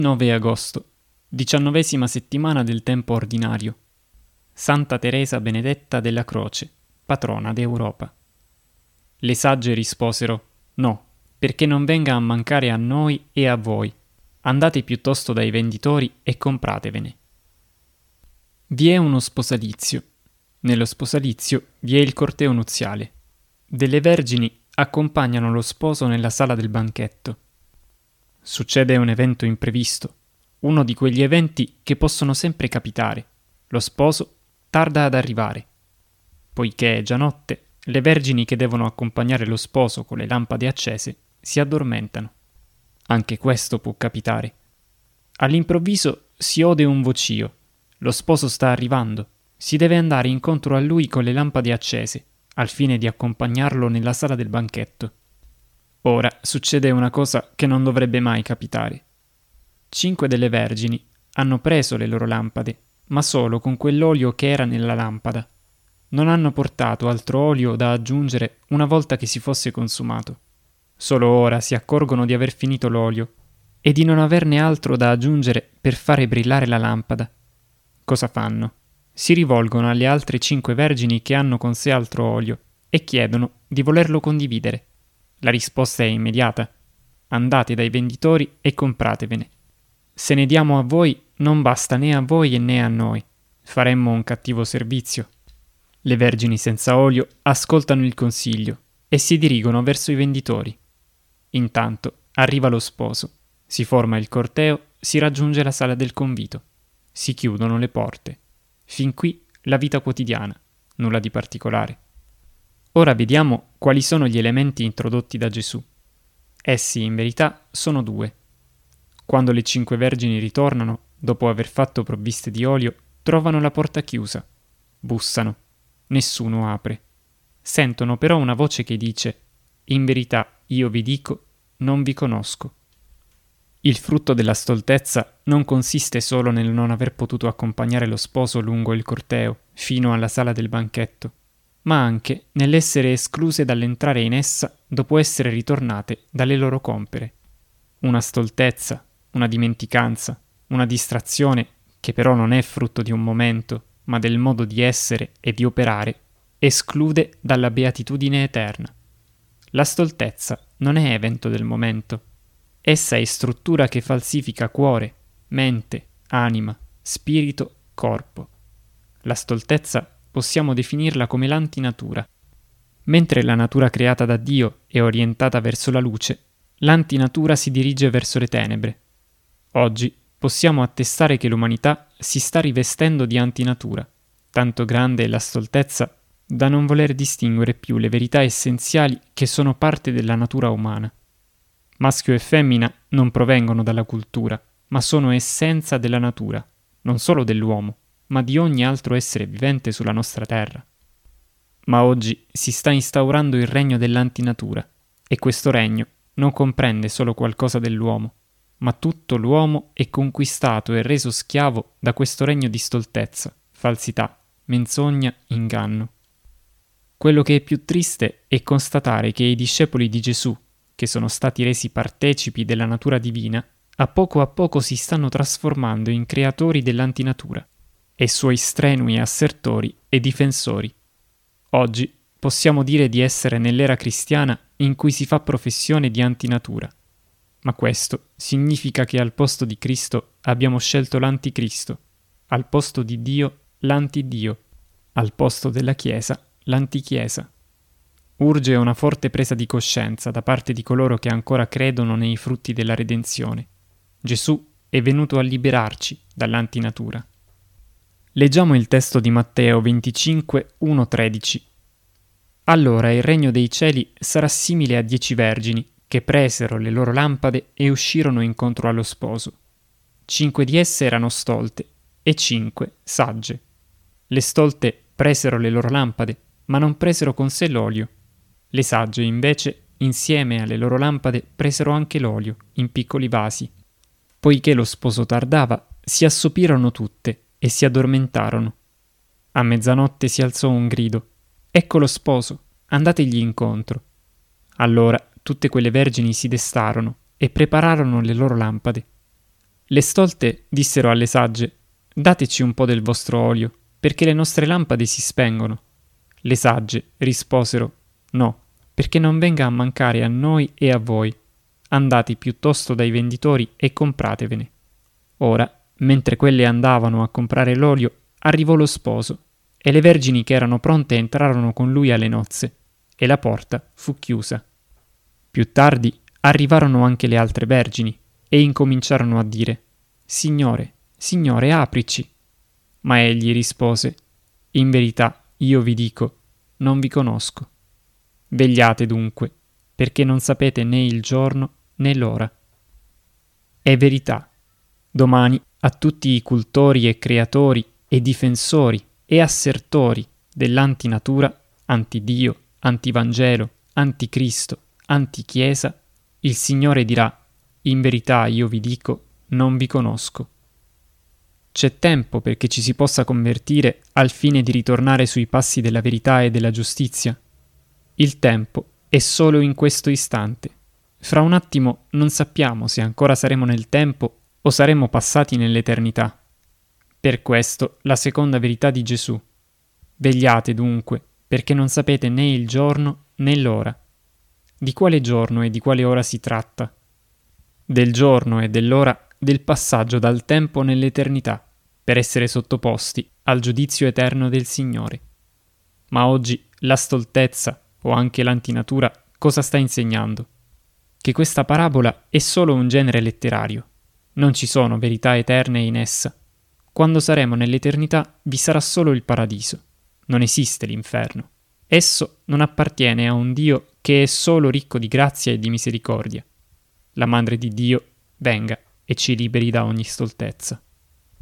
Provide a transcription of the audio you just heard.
9 agosto, 19ª settimana del tempo ordinario. Santa Teresa Benedetta della Croce, patrona d'Europa. Le sagge risposero: no, perché non venga a mancare a noi e a voi. Andate piuttosto dai venditori e compratevene. Vi è uno sposalizio. Nello sposalizio vi è il corteo nuziale. Delle vergini accompagnano lo sposo nella sala del banchetto. Succede un evento imprevisto, uno di quegli eventi che possono sempre capitare. Lo sposo tarda ad arrivare. Poiché è già notte, le vergini che devono accompagnare lo sposo con le lampade accese si addormentano. Anche questo può capitare. All'improvviso si ode un vocio. Lo sposo sta arrivando. Si deve andare incontro a lui con le lampade accese, al fine di accompagnarlo nella sala del banchetto. Ora succede una cosa che non dovrebbe mai capitare. 5 delle vergini hanno preso le loro lampade, ma solo con quell'olio che era nella lampada. Non hanno portato altro olio da aggiungere una volta che si fosse consumato. Solo ora si accorgono di aver finito l'olio e di non averne altro da aggiungere per fare brillare la lampada. Cosa fanno? Si rivolgono alle altre 5 vergini che hanno con sé altro olio e chiedono di volerlo condividere. La risposta è immediata. Andate dai venditori e compratevene. Se ne diamo a voi, non basta né a voi né a noi. Faremmo un cattivo servizio. Le vergini senza olio ascoltano il consiglio e si dirigono verso i venditori. Intanto arriva lo sposo, si forma il corteo, si raggiunge la sala del convito. Si chiudono le porte. Fin qui la vita quotidiana, nulla di particolare. Ora vediamo quali sono gli elementi introdotti da Gesù. Essi, in verità, sono 2. Quando le 5 vergini ritornano, dopo aver fatto provviste di olio, trovano la porta chiusa. Bussano. Nessuno apre. Sentono però una voce che dice: «In verità, io vi dico, non vi conosco». Il frutto della stoltezza non consiste solo nel non aver potuto accompagnare lo sposo lungo il corteo, fino alla sala del banchetto, ma anche nell'essere escluse dall'entrare in essa dopo essere ritornate dalle loro compere. Una stoltezza, una dimenticanza, una distrazione che però non è frutto di un momento, ma del modo di essere e di operare, esclude dalla beatitudine eterna. La stoltezza non è evento del momento. Essa è struttura che falsifica cuore, mente, anima, spirito, corpo. La stoltezza possiamo definirla come l'antinatura. Mentre la natura creata da Dio è orientata verso la luce, l'antinatura si dirige verso le tenebre. Oggi possiamo attestare che l'umanità si sta rivestendo di antinatura, tanto grande è la stoltezza da non voler distinguere più le verità essenziali che sono parte della natura umana. Maschio e femmina non provengono dalla cultura, ma sono essenza della natura, non solo dell'uomo, ma di ogni altro essere vivente sulla nostra terra. Ma oggi si sta instaurando il regno dell'antinatura, e questo regno non comprende solo qualcosa dell'uomo, ma tutto l'uomo è conquistato e reso schiavo da questo regno di stoltezza, falsità, menzogna, inganno. Quello che è più triste è constatare che i discepoli di Gesù, che sono stati resi partecipi della natura divina, a poco si stanno trasformando in creatori dell'antinatura e suoi strenui assertori e difensori. Oggi possiamo dire di essere nell'era cristiana in cui si fa professione di antinatura, ma questo significa che al posto di Cristo abbiamo scelto l'anticristo, al posto di Dio l'antidio, al posto della Chiesa l'antichiesa. Urge una forte presa di coscienza da parte di coloro che ancora credono nei frutti della redenzione. Gesù è venuto a liberarci dall'antinatura. Leggiamo il testo di Matteo 25, 1-13. Allora il regno dei cieli sarà simile a 10 vergini che presero le loro lampade e uscirono incontro allo sposo. 5 di esse erano stolte e 5 sagge. Le stolte presero le loro lampade, ma non presero con sé l'olio. Le sagge, invece, insieme alle loro lampade, presero anche l'olio, in piccoli vasi. Poiché lo sposo tardava, si assopirono tutte e si addormentarono. A mezzanotte si alzò un grido: «Ecco lo sposo, andategli incontro». Allora tutte quelle vergini si destarono e prepararono le loro lampade. Le stolte dissero alle sagge: dateci un po' del vostro olio, perché le nostre lampade si spengono. Le sagge risposero: no, perché non venga a mancare a noi e a voi. Andate piuttosto dai venditori e compratevene. Ora, mentre quelle andavano a comprare l'olio, arrivò lo sposo, e le vergini che erano pronte entrarono con lui alle nozze, e la porta fu chiusa. Più tardi arrivarono anche le altre vergini, e incominciarono a dire: Signore, Signore, aprici. Ma egli rispose: in verità io vi dico, non vi conosco. Vegliate dunque, perché non sapete né il giorno né l'ora. È verità. Domani a tutti i cultori e creatori e difensori e assertori dell'antinatura, antidio, antivangelo, anticristo, antichiesa, il Signore dirà: in verità io vi dico, non vi conosco. C'è tempo perché ci si possa convertire al fine di ritornare sui passi della verità e della giustizia. Il tempo è solo in questo istante. Fra un attimo non sappiamo se ancora saremo nel tempo o saremo passati nell'eternità. Per questo la seconda verità di Gesù. Vegliate dunque, perché non sapete né il giorno né l'ora. Di quale giorno e di quale ora si tratta? Del giorno e dell'ora del passaggio dal tempo nell'eternità, per essere sottoposti al giudizio eterno del Signore. Ma oggi la stoltezza, o anche l'antinatura, cosa sta insegnando? Che questa parabola è solo un genere letterario. Non ci sono verità eterne in essa. Quando saremo nell'eternità vi sarà solo il paradiso. Non esiste l'inferno. Esso non appartiene a un Dio che è solo ricco di grazia e di misericordia. La Madre di Dio venga e ci liberi da ogni stoltezza.